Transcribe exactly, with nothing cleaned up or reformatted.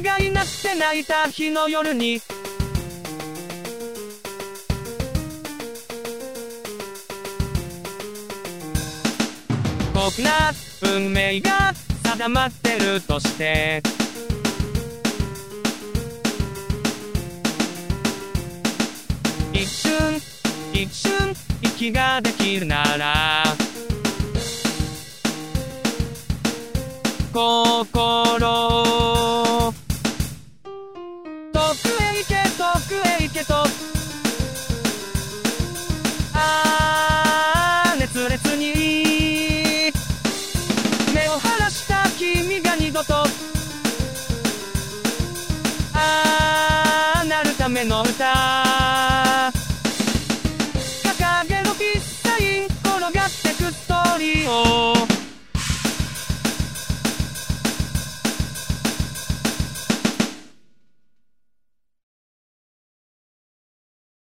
がいなくて泣いた日の夜に僕ら運命が定まってるとして一瞬一瞬息ができるなら心を遠くへ行け遠くへ行けとああ熱烈に目を晴らした君が二度とああなるための歌